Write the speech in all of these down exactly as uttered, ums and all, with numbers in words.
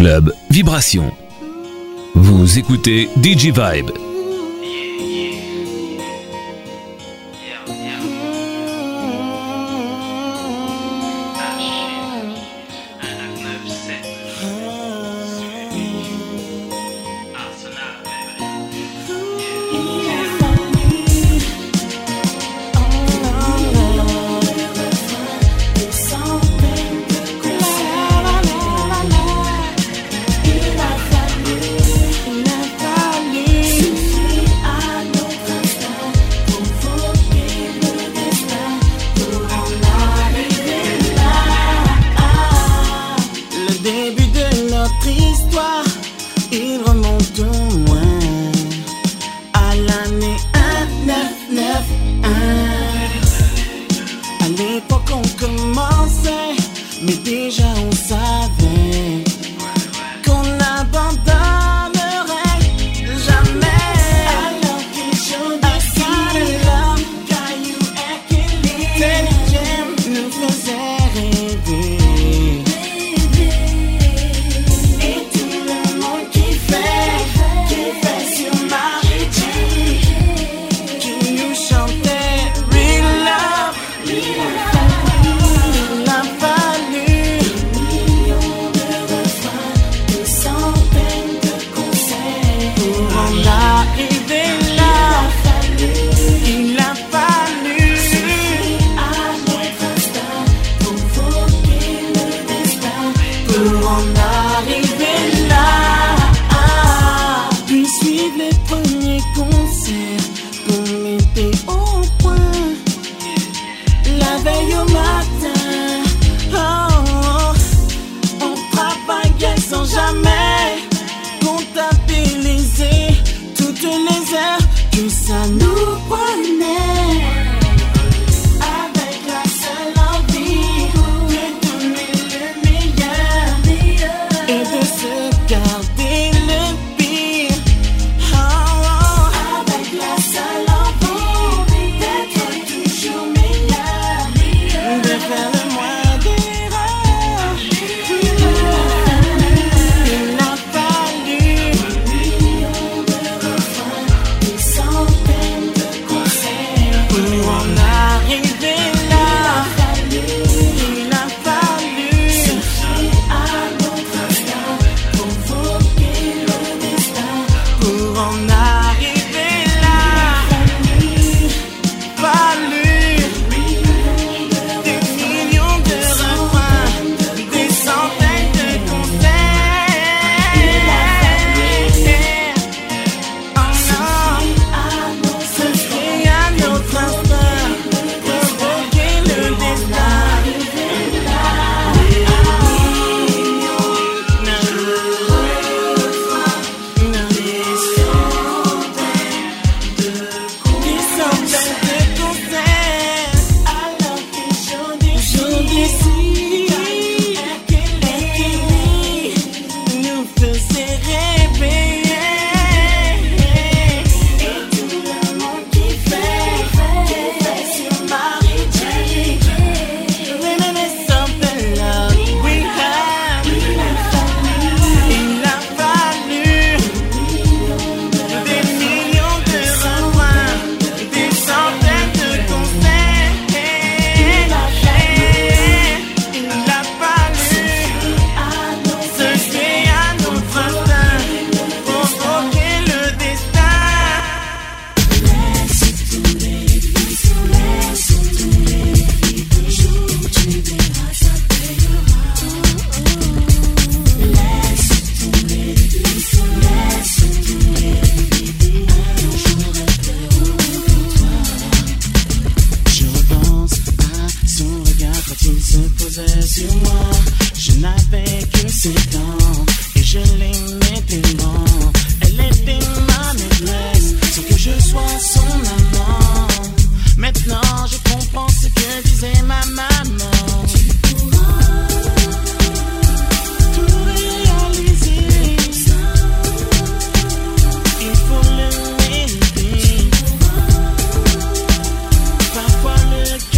club Vibration. Vous écoutez D J Vibe.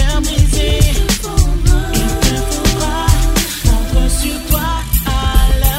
Sur toi à la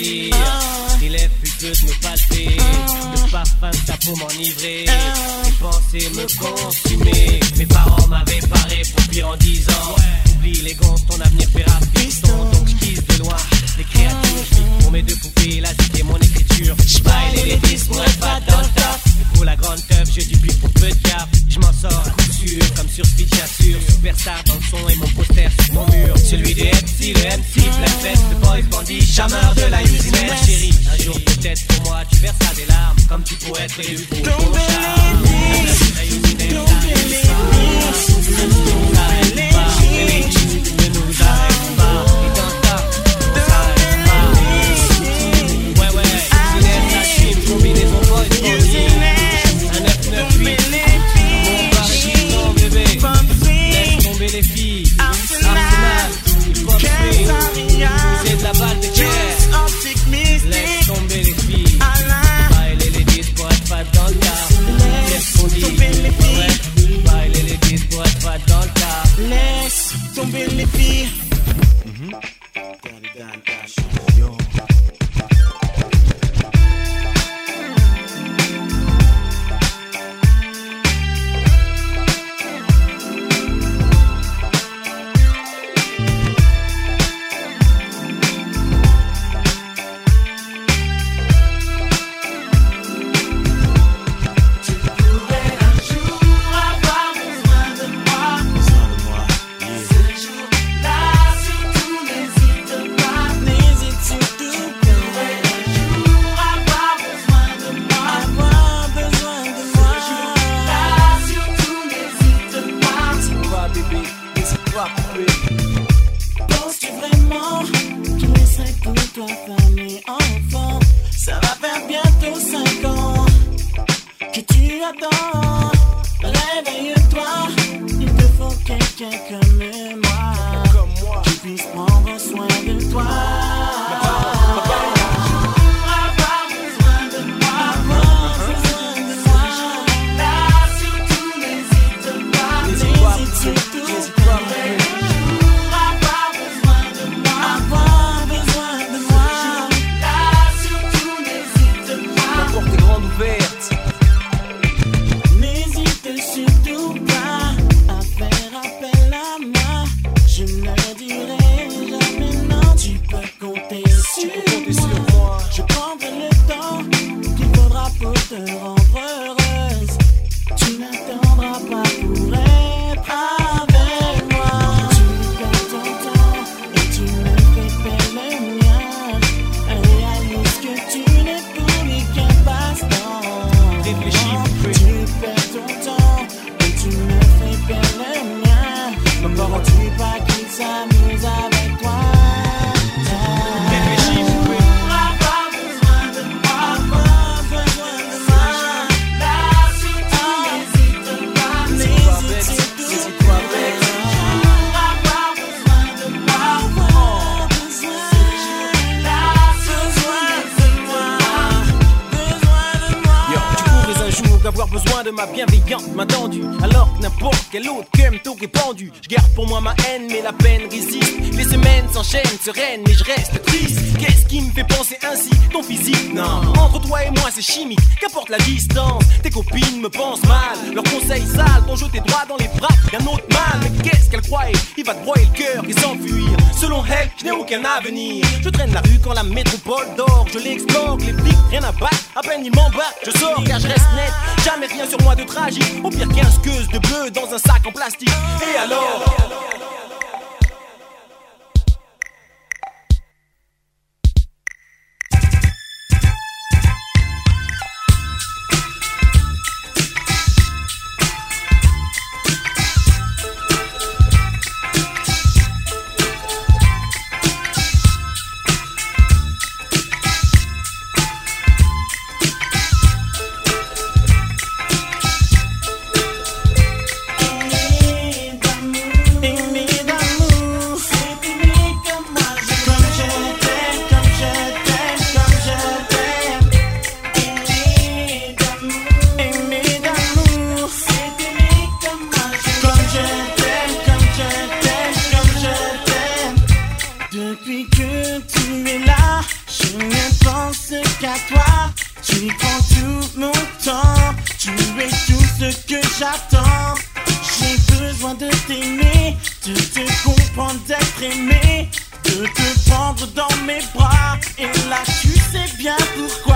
désir. Tes lèvres pulpeuses me palper, le parfum de ta peau m'enivrer, tes pensées me consumer. Mes parents m'avaient paré pour pire en dix ans. Oublie les gonzes, ton avenir fera fiston. Donc j'quise de loin les créatures, j'vis pour mes deux poupées, la zik et mon écriture. J'baille les ladies pour être fat dans le top. Et pour la grande teuf, j'ai du but pour peu de cap. J'm'en sors à coup sûr, comme sur Speed j'assure. Superstar dans le son et mon poster sur mon mur. Celui de M C, le M C, plein fête, le boys bandit, chameur de la usinette. Ma chérie, un jour peut-être pour moi tu verseras des larmes, comme tu pourrais être élu pour ton charme. La usinette, ne nous arrête pas, ne nous arrête pas. Et dans ça, ne s'arrête pas. Ouais ouais, usinette, la team, combinaison boys bandit. Un neuf neuf huit, mon bar est non bébé. Laisse tomber les filles, Arsenal, il pop free. C'est de la balle de guerre. Laisse tomber les filles. Baille les ladies pour être fat dans le car. Laisse tomber les filles. Baille les ladies pour être fat dans le car. Laisse tomber les filles. Penses-tu vraiment qu'il me serait pour toi, femme et enfant? Ça va faire bientôt cinq ans que tu attends. Réveille-toi, il te faut quelqu'un comme moi, qui puisse prendre soin de toi. Ma bienveillante main tendue, alors que n'importe quel autre qu'aime t'aurait pendu. Je garde pour moi ma haine, mais la peine résiste. Les semaines s'enchaînent, sereines, mais je reste triste. Qu'est-ce qui me fait penser ainsi? Ton physique, non. Entre toi et moi, c'est chimique, qu'importe la distance. Tes copines me pensent mal, leurs conseils sales t'ont jeté droit dans les bras d'un autre mal. Mais qu'est-ce qu'elle croyait? Il va te broyer le cœur et s'enfuir. Selon elle, je n'ai aucun avenir. Je traîne la rue quand la métropole dort. Je l'explore, les flics, rien à battre. À peine ils m'embarquent, je sors car je reste net. Jamais rien sur moi de tragique. Au pire quinze queues de bleu dans un sac en plastique. Et alors? In me toi. Tu prends tout mon temps, tu es tout ce que j'attends. J'ai besoin de t'aimer, de te comprendre, d'être aimé, de te prendre dans mes bras. Et là tu sais bien pourquoi.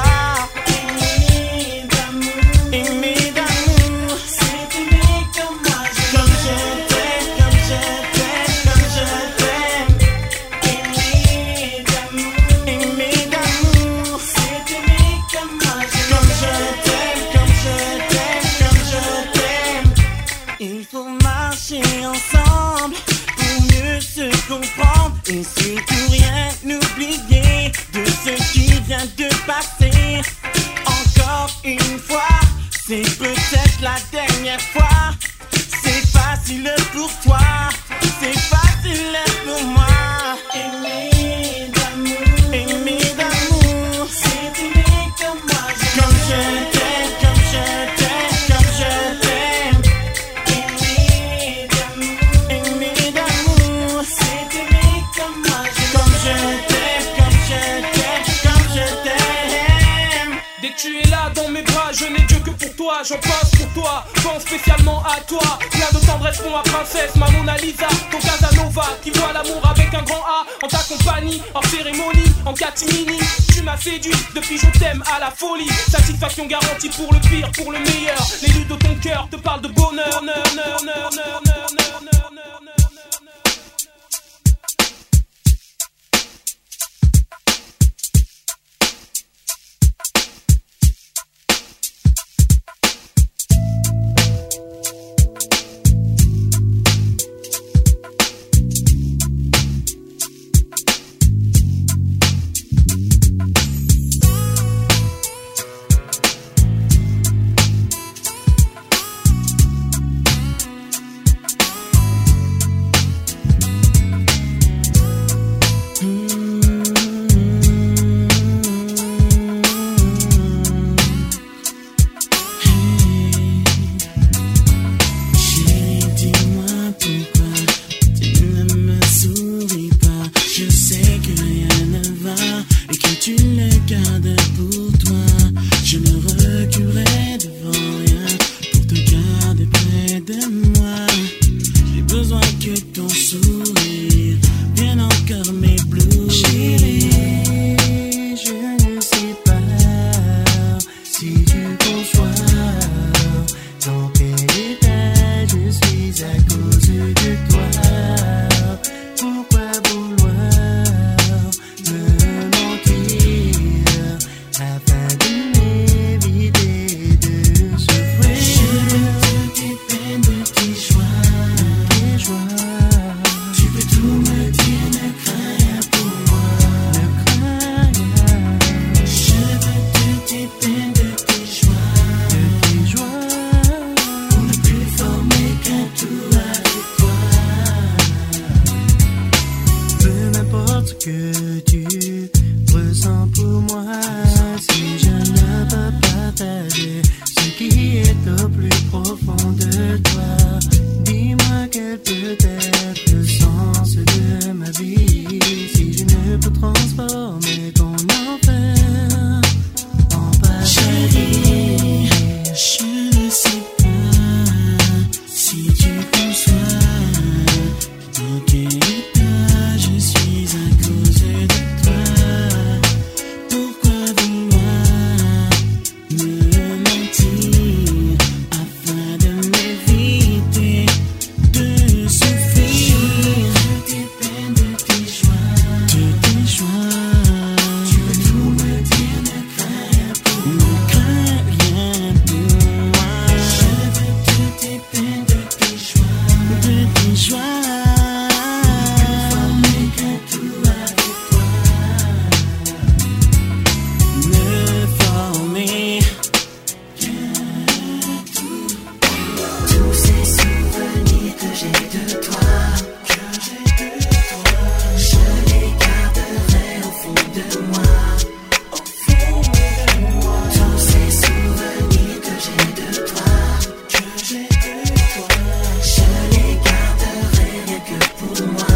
Aimer d'amour, aimer d'amour, c'est aimer comme moi je comme je t'aime, comme je t'aime, comme je t'aime. Aimer d'amour, aimer d'amour, c'est aimer comme moi je comme je t'aime, comme je t'aime, comme je t'aime. Il faut marcher ensemble pour mieux se comprendre et surtout rien n'oublier de ce qui vient de passer. Encore une fois, c'est peut-être la dernière fois. C'est facile pour toi, c'est facile pour moi. Aimer d'amour, aimer d'amour, c'est aimer comme moi je comme je t'aime, comme je t'aime, comme je t'aime. Aimer d'amour, aimer d'amour, c'est aimer comme moi je comme je t'aime, comme je t'aime, comme je t'aime. Dès que tu es là dans mes bras, je n'ai Dieu que pour toi. J'en passe pour toi, pense spécialement à toi. Plein de tendresse pour ma princesse, ma Mona Lisa, ton Casanova qui voit l'amour avec un grand A. En ta compagnie, en cérémonie, en catimini. Tu m'as séduit, depuis je t'aime à la folie. Satisfaction garantie pour le pire, pour le meilleur. L'élu de ton cœur te parle de bonheur.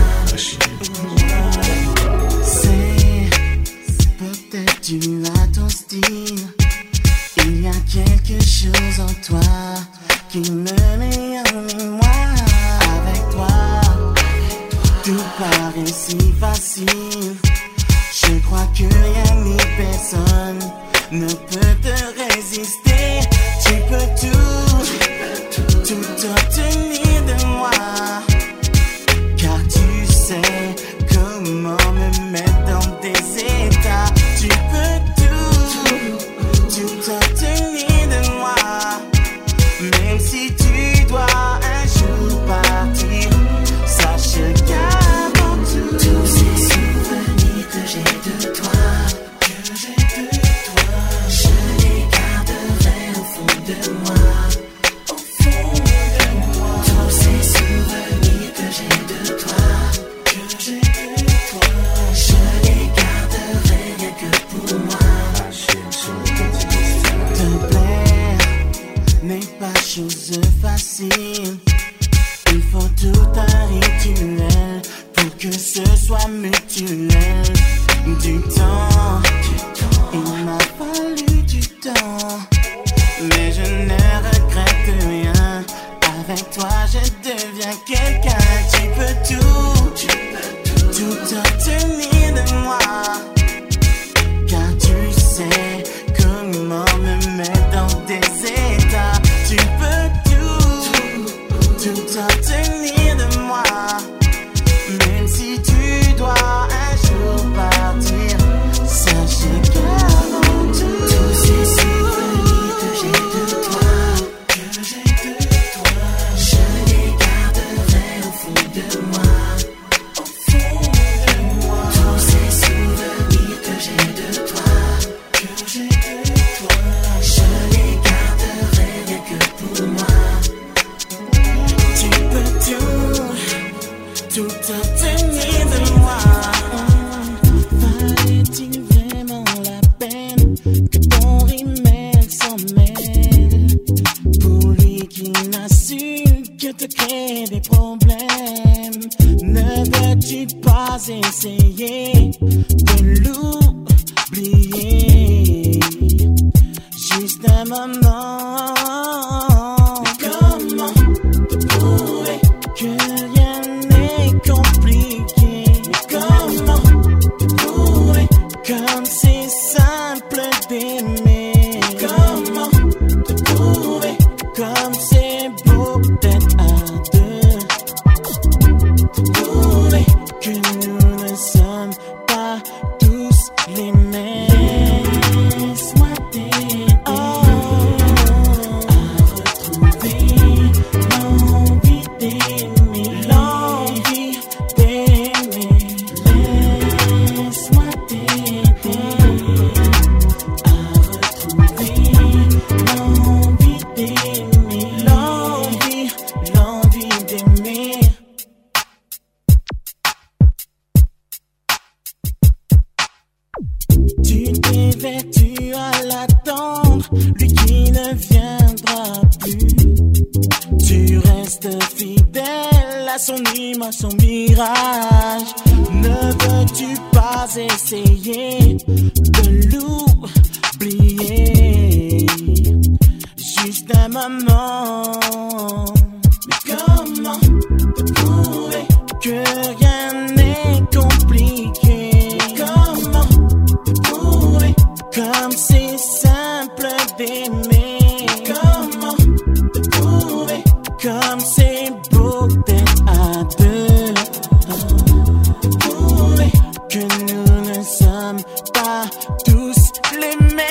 Tu attends hostile. Il y a quelque chose en toi qui me met en émoi. Avec toi, tout paraît si facile. Je crois que rien ni personne ne peut te résister. Tu peux tout, tout obtenir de moi, car tu sais comment me mettre dans des états. Tu peux tout, tout obtenir de moi, même si tu dois un jour partir. Sache qu'avant tout, tous ces souvenirs que j'ai de toi, que j'ai de toi, je les garderai au fond de moi, au fond de moi. Tous ces souvenirs que j'ai de toi, que j'ai de toi, je les garderai rien que pour moi. Te plaire n'est pas chose facile. Il faut tout un rituel pour que ce soit mutuel. Du temps, il m'a fallu du temps, mais je ne regrette rien. Avec toi je deviens quelqu'un. Tu peux tout, tout obtenir de moi, car tu sais comment me mettre dans des états. Tu peux tout, tout obtenir de moi, même si tu dois un jour partir. Sache qu'avant tout, tous ces souvenirs que j'ai de toi, que j'ai de toi, je les garderai au fond de moi, au fond de moi. Tous ces souvenirs que j'ai de toi, que j'ai de toi, je les garderai rien que pour moi. Tu peux tout, tout obtenir de moi. Valait-il vraiment la peine que ton rimel s'en mêle? Pour lui qui n'a su que te créer des problèmes, ne veux-tu pas essayer de l'oublier? Juste un moment. Comment te prouver que rien n'est compliqué? Comment te prouver comme c'est simple d'aimer? Comment te prouver comme c'est beau d'être à deux? Te prouver que nous ne sommes pas tous les mêmes. Laisse-moi t'aider à retrouver l'envie d'aimer, l'envie d'aimer. Laisse-moi t'aider à retrouver l'envie d'aimer, l'envie, l'envie d'aimer. Tu t'es vertu à l'attendre, lui qui ne viendra plus. Tu restes fidèle à son image, son mirage. Ne veux-tu pas essayer de l'oublier? Juste un moment. Mais comment te prouver que rien n'est compliqué? Comment te prouver comme c'est simple d'aimer? Comment te prouver comme c'est beau d'être à deux? Prouver que nous ne sommes pas tous les mêmes.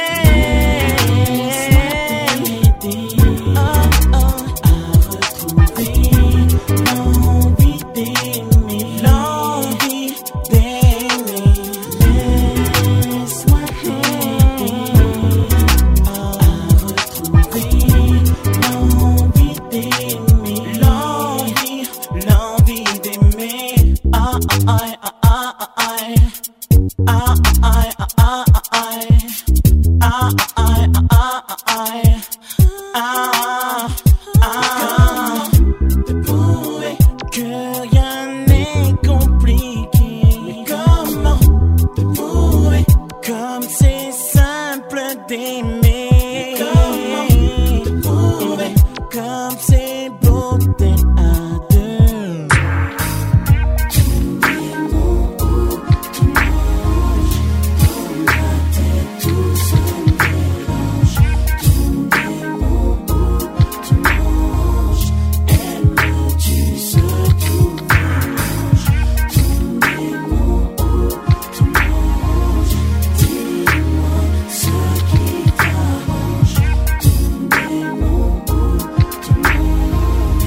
Oh, oh, à retrouver l'envie d'aimer, l'envie d'aimer. Laisse-moi t'aider à retrouver l'envie d'aimer, l'envie, l'envie d'aimer. Ah ah ah ah ah ah. Ah ah ah ah ah ah. Ah ah ah ah ah. Ah ah. Te prouver que rien n'est compliqué. Mais comment te prouver comme c'est simple t'aimer. Comment te prouver comme c'est beau d'être à deux. Tous les mots où tu manges, dans ma tête tout se mélange. Tous les mots où tu manges, elle me tue ce tout mélange. Tous les mots où tu manges, dis-moi ce qui t'arrange. Tous les mots où tu manges.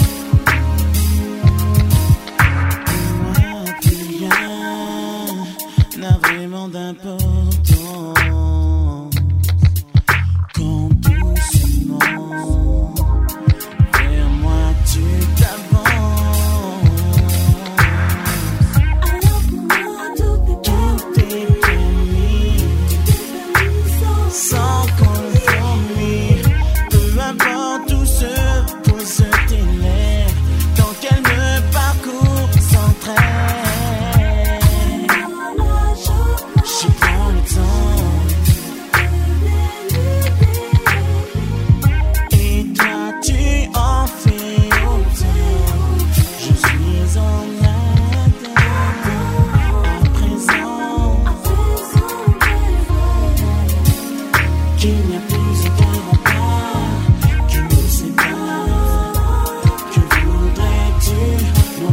Moi, plus rien n'a vraiment d'importance. Quand doucement vers moi tu t'avances. Alors pour moi tout est permis, sans compromis. Peu importe où se pose tes lèvres, tant qu'elle me parcourt sans trait. J'y prends le temps. Et toi tu en fais autant. Je suis en attente. À présent qu'il n'y a plus aucun rempart qui nous sépare. Que voudrais-tu, mon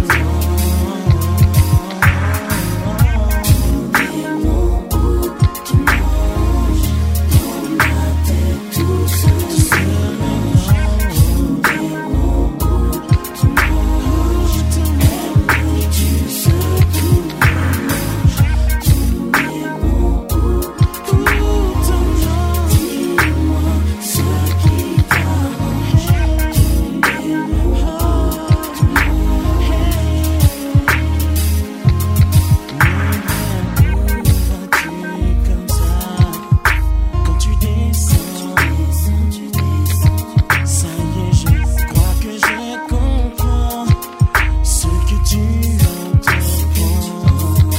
des mots où tu manges, dans ma tête tout se mélange. Des mots où tu manges, elle me tue ce tout mélange. Tous les mots où tu manges, dis-moi ce qui t'arrange. Tous les mots où tu vas-tu comme ça? Quand tu descends, ça y est, je crois que je comprends ce que tu entreprends.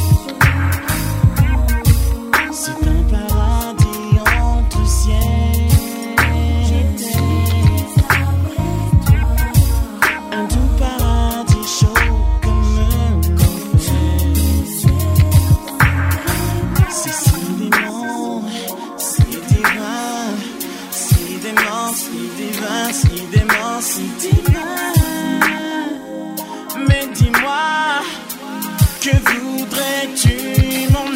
C'est un paradis entre ciel et terre. Un doux paradis chaud comme l'enfer. C'est si dément, si divin, si dément, si divin, si dément, si divin. Mais dis-moi, que voudrais-tu, mon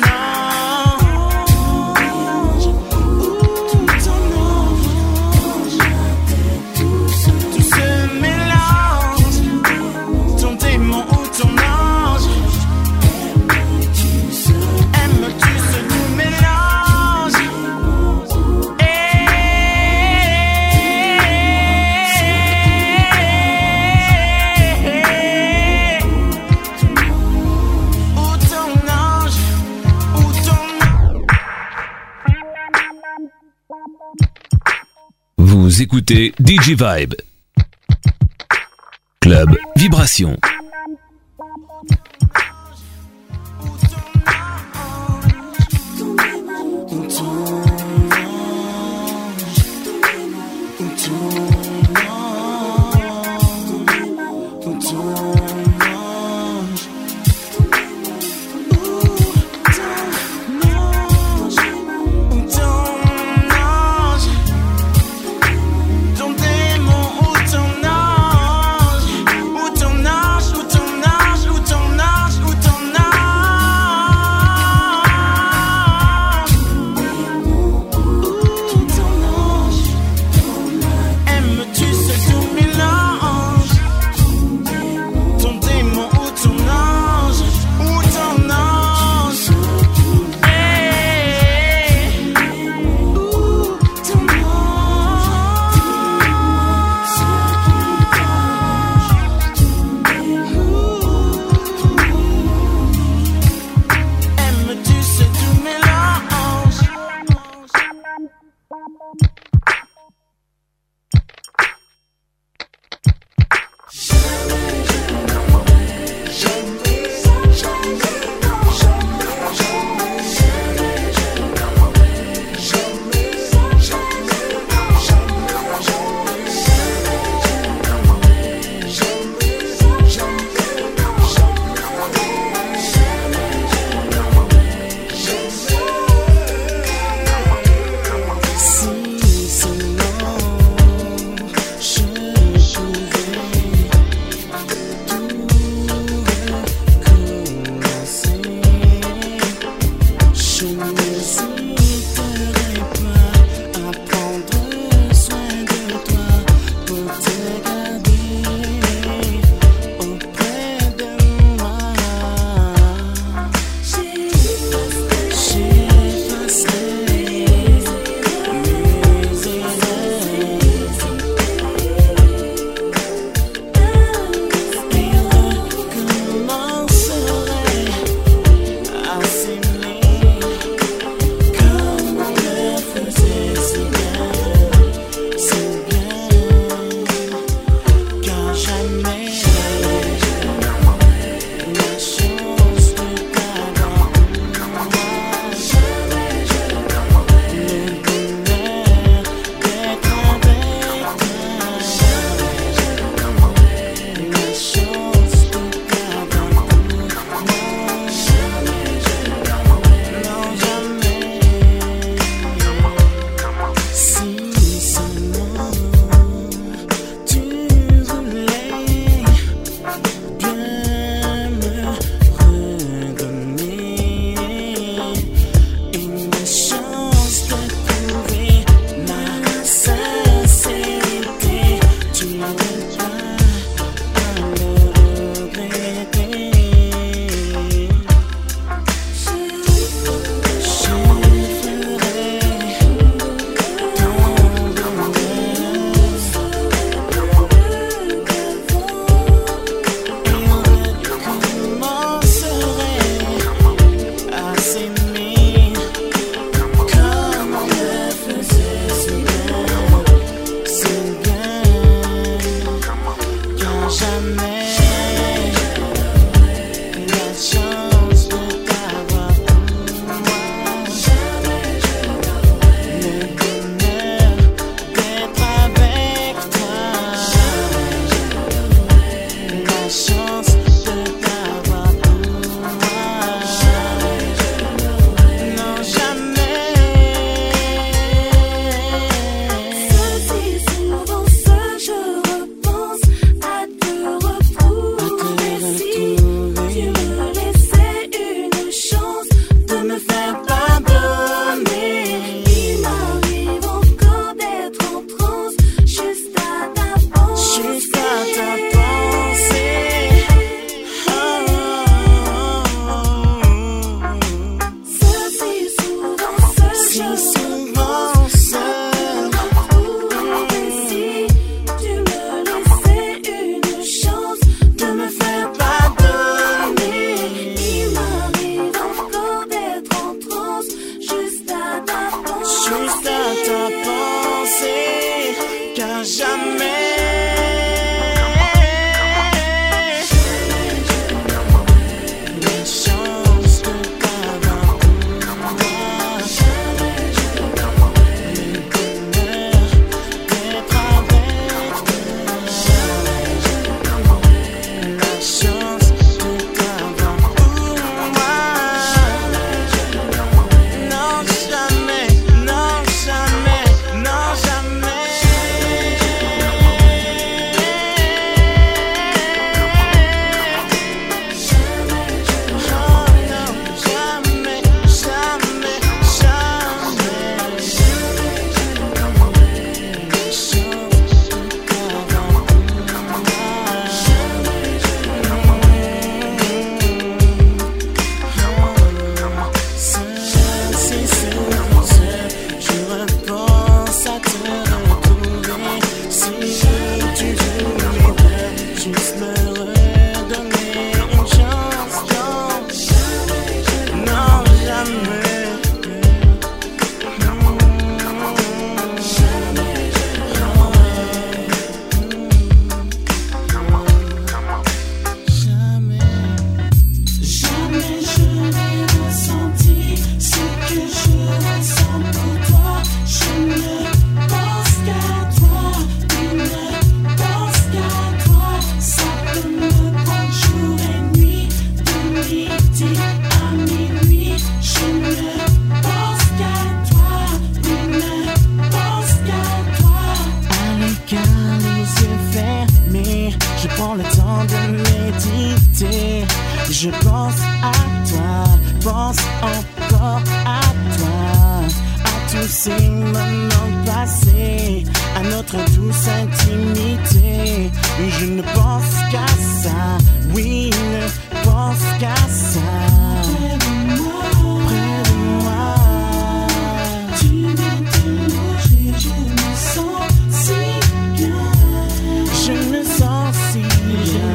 ange? Où ton ange? Tout se mélange. Ton démon ou ton ange, elle me tue ce tout mélange. Ou ton ange, ou ton Vous écoutez D J Vibe. Club Vibration. Ton démon ou ton ange, ou ton ange, ou ton ange, ou ton ange, ou ton ange, ou ton ange, elle me tue ce tout mélange. Ton démon ou ton ange, ou ton ange, hey, ou ton elle me tue ce tout mélange. Je pense à toi, pense encore à toi, à tous ces moments passés, à notre douce intimité. Je ne pense qu'à ça, oui, ne pense qu'à ça. Près de moi, près de moi. Tu viens te loger, je me sens si bien. Je me sens si bien.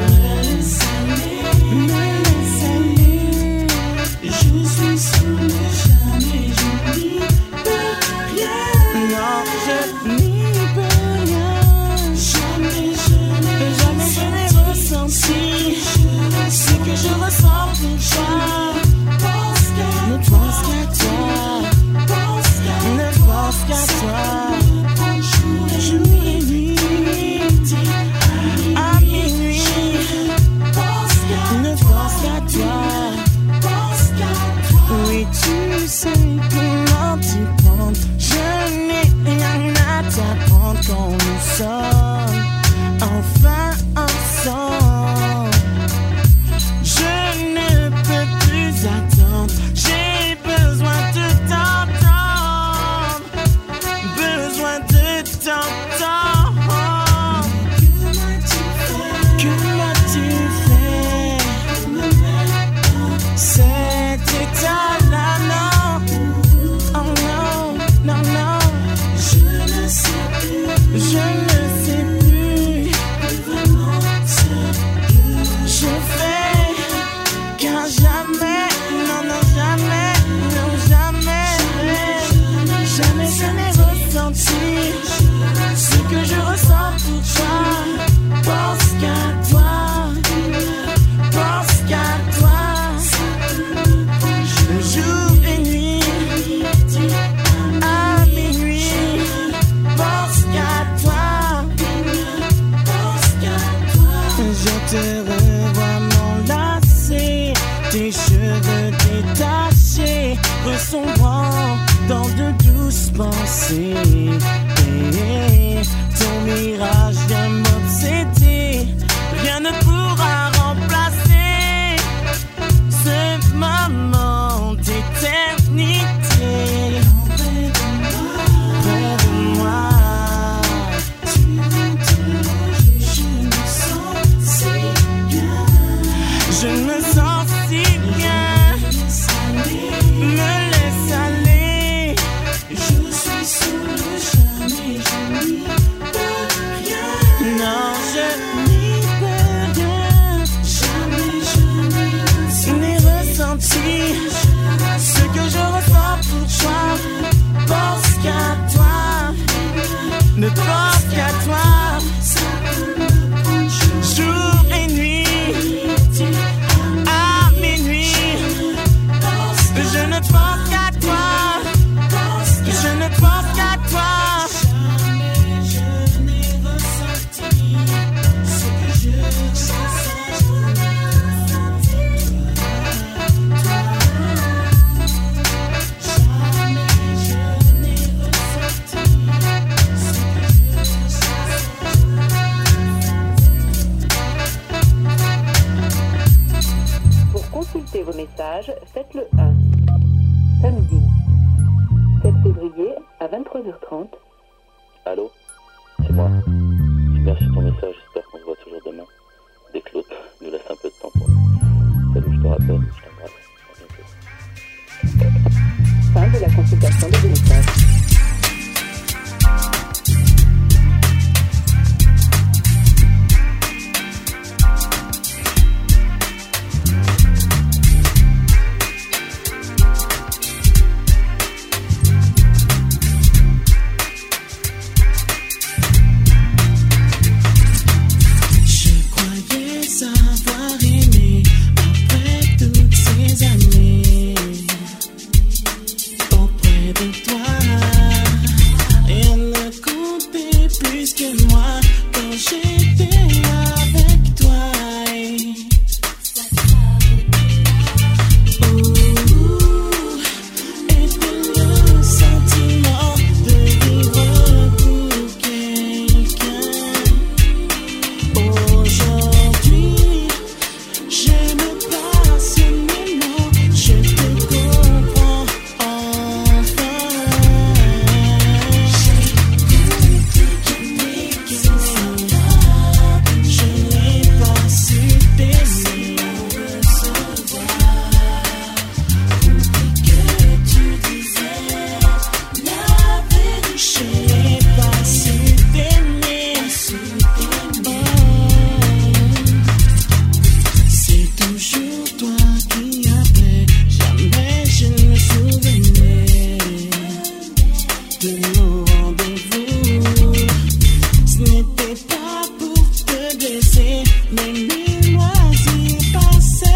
Me laisse aller. Je suis sous le charme et je n'y peux rien. Non, je n'y peux rien. Jamais je n'ai, jamais je n'ai ressenti ce que je ressens pour toi. Ne pense qu'à toi. Ne pense qu'à toi. Jour et nuit, à minuit. Ne pense qu'à toi. Oui, tu sais comment t'y prendre. Je n'ai rien à t'apprendre quand nous sommes enfin ensemble. Je ne peux plus attendre. J'ai besoin de t'entendre. Besoin de t'entendre. Que m'as-tu fait? Cet état-là, non. Oh non, non, non. Je ne sais plus. Je ne sais plus. Vraiment ce que je fais. Car jamais, non, non, jamais, non, jamais, jamais je n'ai ressenti ce que je ressens pour toi. Pense qu'à toi, pense qu'à toi. Jour et nuit, à minuit. Pense qu'à toi, pense qu'à toi. Je te revois m'enlacer, tes cheveux détachés, ressombrant dans de douces pensées. Et ton mirage vient m'obséder, rien ne pourra remplacer ce moment d'éternité. Près de moi, tu viens te loger, je me sens si bien. Je me sens si bien. Me laisse aller. Je suis sous le charme et je n'y peux rien. Non, je n'y peux rien. Jamais je n'ai ressenti ce que je ressens pour toi. Pense qu'à toi. Ne pense qu'à toi. Jour et nuit, à minuit. Je ne pense qu'à toi. Je ne pense qu'à toi. Jamais je n'ai ressenti ce que je ressens. Jamais je n'ai ressenti ce que je ressens. Pour consulter vos messages, faites le un. Samedi, sept février à vingt-trois heures trente. Allô, c'est moi. J'ai bien reçu ton message, j'espère qu'on se voit toujours demain. Dès que l'autre nous laisse un peu de temps pour nous. Salut, je te rappelle, je t'embrasse. À bientôt. Fin de la consultation de vos messages. Je croyais savoir aimé après toutes ces années. Auprès de toi. de nos rendez-vous. Ce n'était pas pour te blesser, mais mille loisirs passés.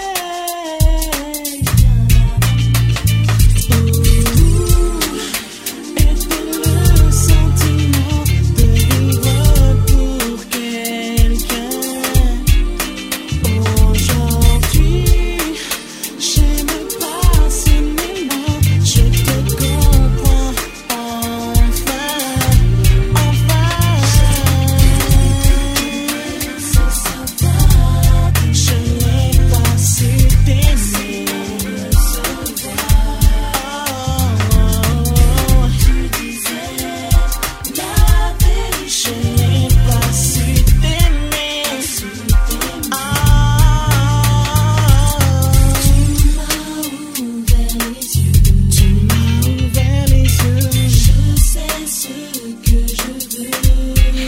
Était le sentiment de vivre pour quelqu'un. Aujourd'hui, j'aime pas ces moments, je te comprends enfin, enfin. Je n'ai pas su t'aimer. Oh, tu disais la vérité. Je n'ai pas su t'aimer. Ah, tu m'as ouvert les yeux. Je sais ce que je veux.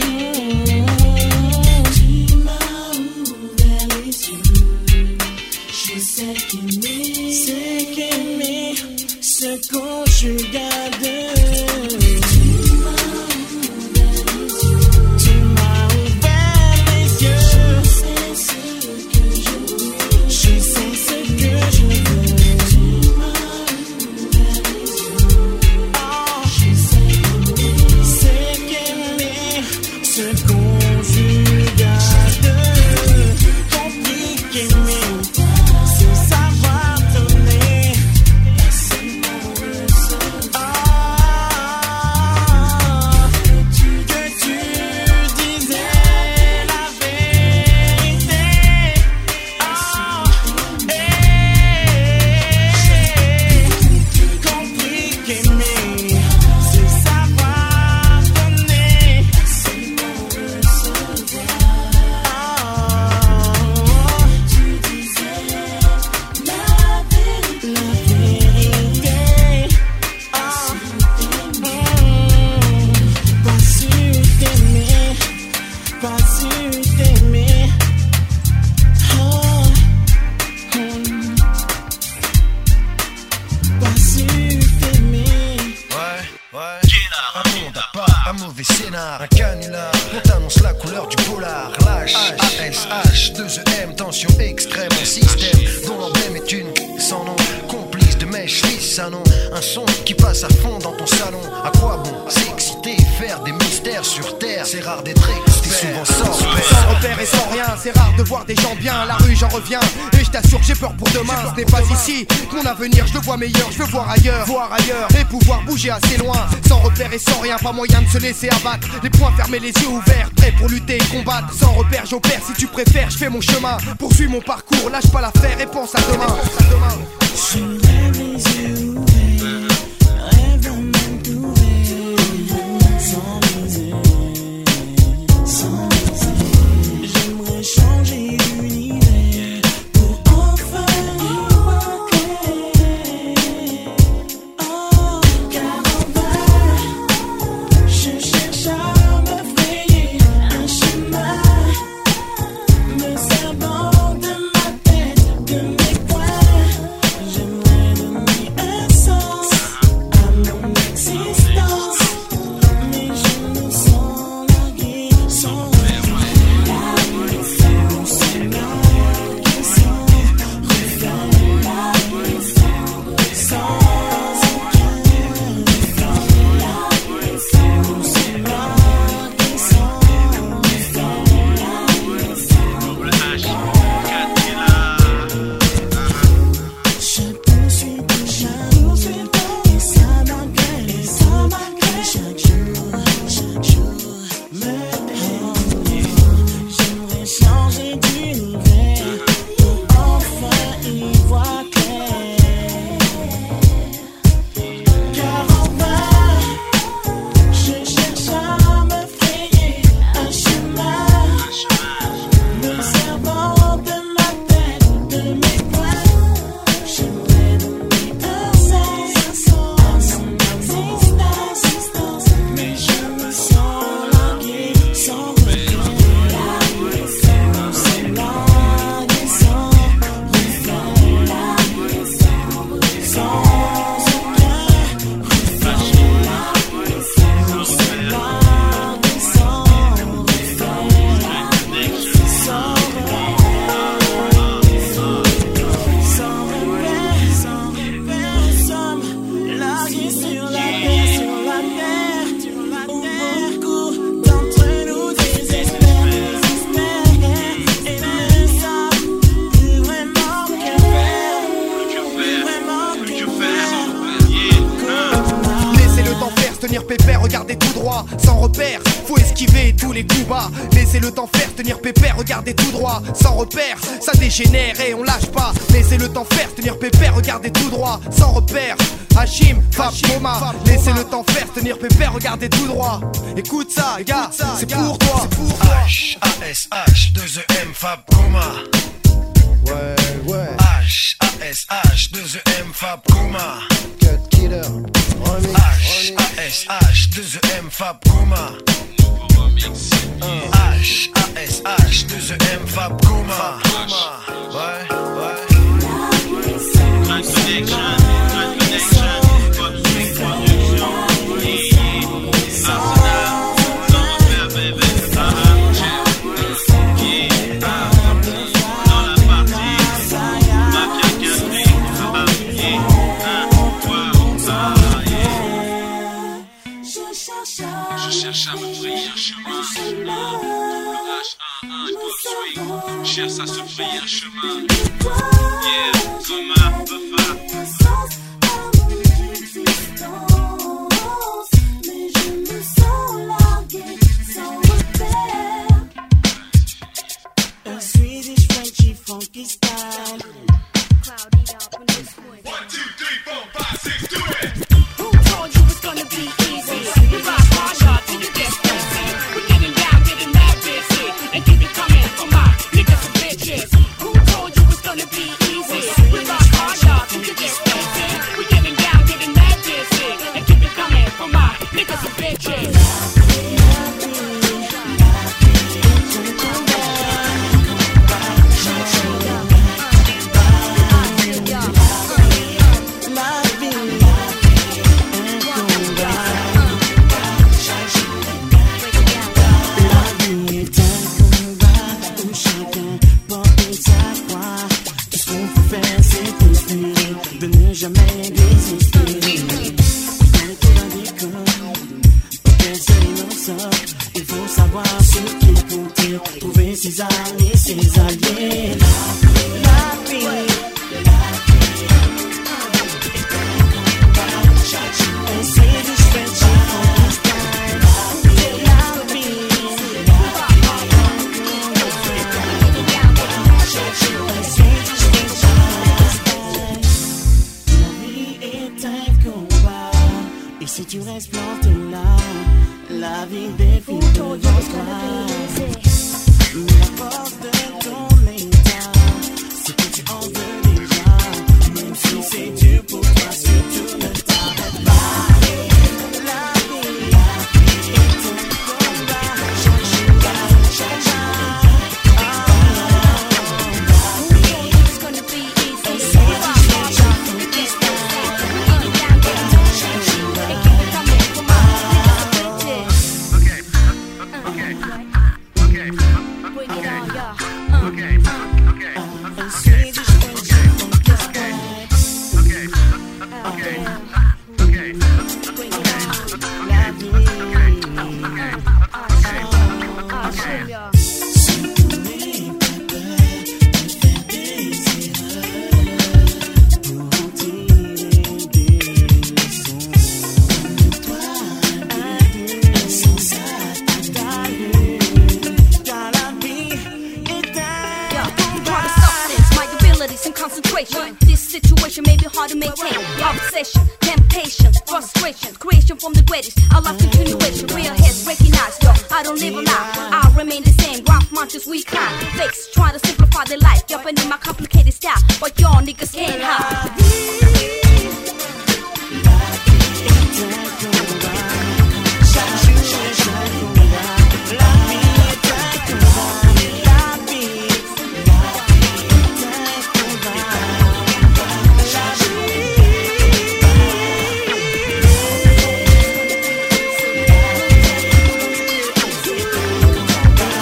Tu m'as ouvert les yeux. Je sais qu'aimer, c'est qu'aimer se conjugue à deux. Tu m'as ouvert les yeux. Je sais ce que je veux. Je sais ce que je veux. Tu m'as ouvert les yeux. Oh, je sais qu'aimer, c'est qu'aimer se conjugue à deux. Compris qu'aimer, c'est savoir donner. Ah, que tu disais la vérité. Ah, eh, compris qu'aimer, c'est savoir donner. Ah, tu disais la vérité. Ah, mm, pas su t'aimer, pas su t'aimer. Oh, mm, pas su t'aimer. Ouais, ouais. Un monde à part, un mauvais scénar, un canular. On t'annonce la couleur du polar. Lâche, A S H, deux E M, tension extrême. Un système dont l'emblème est une sans nom. Complice de mèche lisse, un nom. Un son qui passe à fond dans ton salon. À quoi bon s'exciter, faire des mystères sur terre? C'est rare d'être excité, souvent sans repère. Sans repère et sans rien, c'est rare de voir des gens bien. La rue, j'en reviens, et je t'assure que j'ai peur pour demain. Ce n'est pas ici que mon avenir, je le vois meilleur. Je veux voir ailleurs, voir ailleurs, et pouvoir bouger assez loin. Sans repère et sans rien, pas moyen de se laisser abattre. Les poings fermés, les yeux ouverts, prêts pour lutter et combattre. Sans repère, j'opère, si tu préfères, je fais mon chemin. Poursuis mon parcours, lâche pas l'affaire et pense à demain. Je rêve les yeux ouverts, rêve un monde ouvert, sans misère, sans misère. J'aimerais changer l'univers pour enfin y voir clair. Oh, car en bas, je cherche à me frayer un chemin, me servant de ma tête, de mes poings. J'aimerais donner un sens à mon existence, mais je me sens largué, sans largué, sans c'est largué, sans refaire, largué, sans sans aucun refaire, largué, sans c'est largué, sans refaire, largué, je poursuis déjà, et ça m'agresse, et ça m'agresse. Chaque jour, chaque jour, me dérange. J'aimerais changer d'univers pour enfin y voir clair. Car en bas, je cherche à me frayer un chemin, me servant de ma tête, de mes poings. J'aimerais donner un sens à mon existence, regardez tout droit, sans repère. Faut esquiver tous les coups bas, laissez le temps faire, tenir pépère, regardez tout droit, sans repère. Ça dégénère et on lâche pas, laissez le temps faire, tenir pépère, regardez tout droit, sans repère. Hachim, Fab, Coma, laissez le temps faire, tenir pépère, regardez tout droit. Écoute ça, les gars, c'est pour toi. H, A S H, deux E M, Fab, Coma. Ouais, ouais. H, A S H, deux E M, Fab, Coma. Cut Killer, remix. H, A S H, deux E M, Fab, Coma. H, A S H, deux E M, Fab, Coma. Ouais, ouais. Grand connection, grand connection, pop music production. Yeah, yeah. Arsenal, sans faire bébé. Ah, yeah, ah, dans la partie. Mafia Café, ah, yeah, ah, wow, ah, yeah. Je cherche à me frayer un chemin. Le H un un hip hop swing. Je cherche à se frayer un chemin. Yeah, comme un Buffa. A Swedish, Frenchy, funky style. One, two, three, four, five, six, do it! Who told you it's gonna be easy? You rock hard, hard till you get crazy. We're getting down, getting that busy, and keep it coming for my niggas and bitches. Who told you it's gonna be easy? We rock hard, hard till you get crazy. We're getting down, getting that busy, and keep it coming for my niggas and bitches. Jamais désespérer. Dans tout la déconne, peut-être c'est innocent. Il faut savoir ce qu'il compte, trouver ses amis, ses alliés. La vie, la vie. And Swedish, Frenchy, funky style. La vie, and Swedish, Frenchy, funky style. Est un combat, et si tu restes planté là, la vie défile devant toi. Mais la force de ton état, c'est que tu en veux déjà, même si c'est dur pour toi, surtout ne t'arrête pas. La vie, la vie est un combat, chaque jour, chaque jour. It's gonna be easy. This situation may be hard to maintain. Obsession, temptation, frustration, creation from the greatest. I love continuation, real heads breaking eyes. Yo, I don't live a lie, I remain the same. Rough monsters we climb. Fakes try to simplify their life, jumping in my complicated style, but y'all niggas can't hide.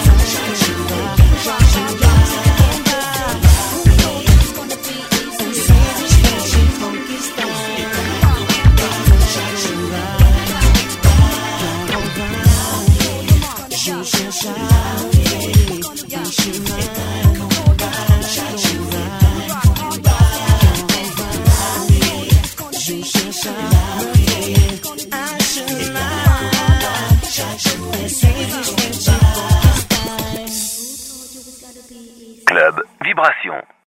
It's Attention,